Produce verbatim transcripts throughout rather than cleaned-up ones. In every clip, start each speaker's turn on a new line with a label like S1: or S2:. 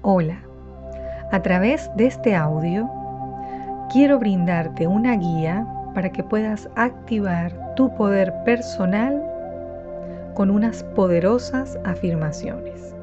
S1: Hola, a través de este audio quiero brindarte una guía para que puedas activar tu poder personal con unas poderosas afirmaciones.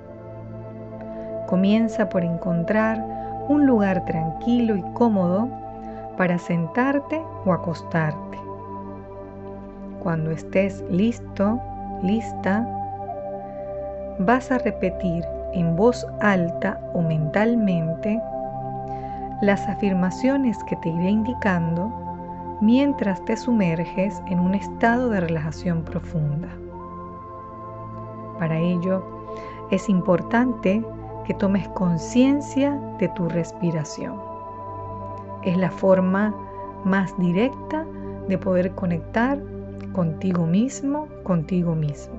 S1: Comienza por encontrar un lugar tranquilo y cómodo para sentarte o acostarte. Cuando estés listo, lista, vas a repetir en voz alta o mentalmente las afirmaciones que te iré indicando mientras te sumerges en un estado de relajación profunda. Para ello, es importante que tomes conciencia de tu respiración. Es la forma más directa de poder conectar contigo mismo, contigo misma.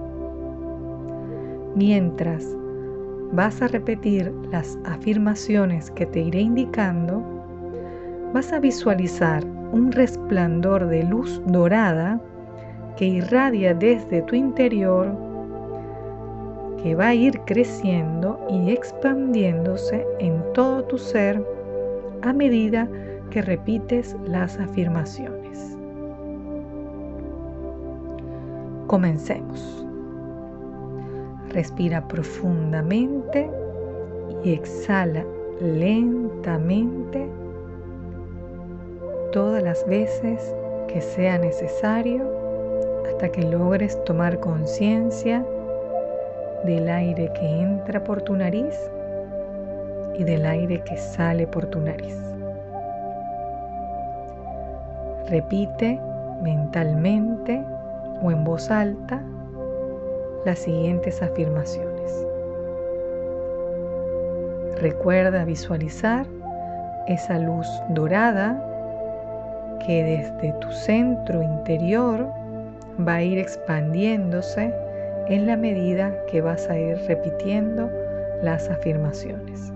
S1: Mientras vas a repetir las afirmaciones que te iré indicando, vas a visualizar un resplandor de luz dorada que irradia desde tu interior, que va a ir creciendo y expandiéndose en todo tu ser a medida que repites las afirmaciones. Comencemos. Respira profundamente y exhala lentamente todas las veces que sea necesario hasta que logres tomar conciencia del aire que entra por tu nariz y del aire que sale por tu nariz. Repite mentalmente o en voz alta las siguientes afirmaciones. Recuerda visualizar esa luz dorada que desde tu centro interior va a ir expandiéndose en la medida que vas a ir repitiendo las afirmaciones.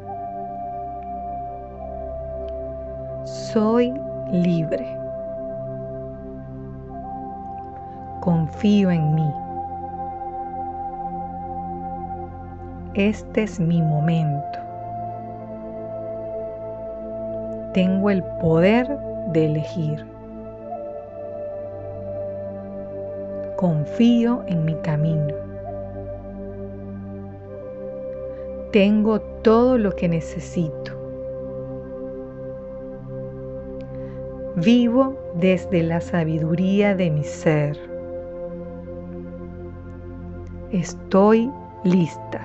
S1: Soy libre. Confío en mí. Este es mi momento. Tengo el poder de elegir. Confío en mi camino. Tengo todo lo que necesito. Vivo desde la sabiduría de mi ser. Estoy lista.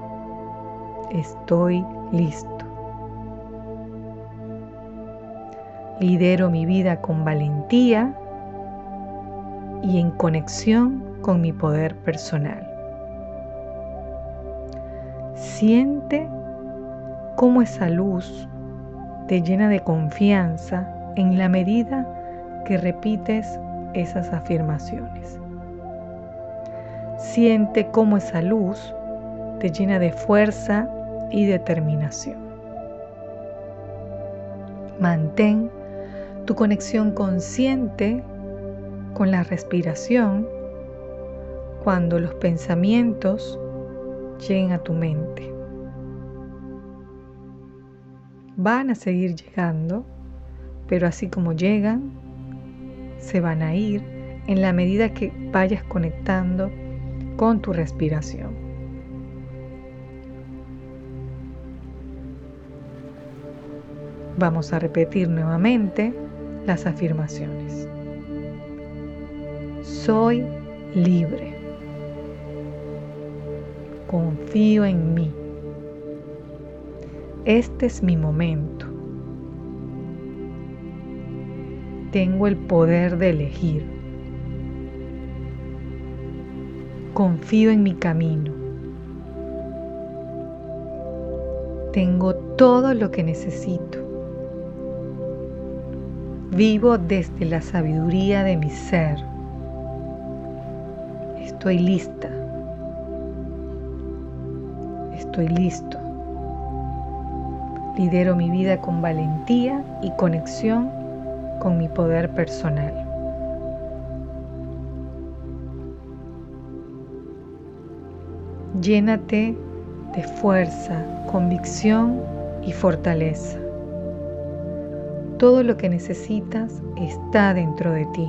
S1: Estoy listo. Lidero mi vida con valentía y en conexión con mi poder personal. Siente cómo esa luz te llena de confianza en la medida que repites esas afirmaciones. Siente cómo esa luz te llena de fuerza y determinación. Mantén tu conexión consciente con la respiración cuando los pensamientos lleguen a tu mente. Van a seguir llegando, pero así como llegan, se van a ir en la medida que vayas conectando con tu respiración. Vamos a repetir nuevamente las afirmaciones. Soy libre. Confío en mí. Este es mi momento. Tengo el poder de elegir. Confío en mi camino. Tengo todo lo que necesito. Vivo desde la sabiduría de mi ser. Estoy lista. Estoy listo. Lidero mi vida con valentía y conexión con mi poder personal. Llénate de fuerza, convicción y fortaleza. Todo lo que necesitas está dentro de ti.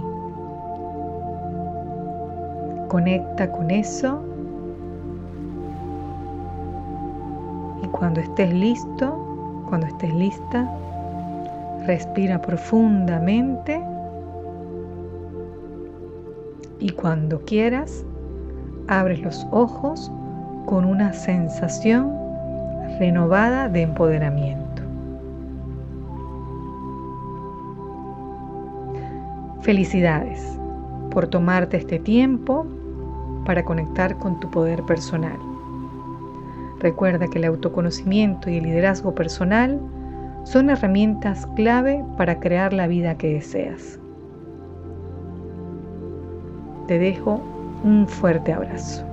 S1: Conecta con eso y cuando estés listo, cuando estés lista, respira profundamente y cuando quieras, abres los ojos con una sensación renovada de empoderamiento. Felicidades por tomarte este tiempo para conectar con tu poder personal. Recuerda que el autoconocimiento y el liderazgo personal son herramientas clave para crear la vida que deseas. Te dejo un fuerte abrazo.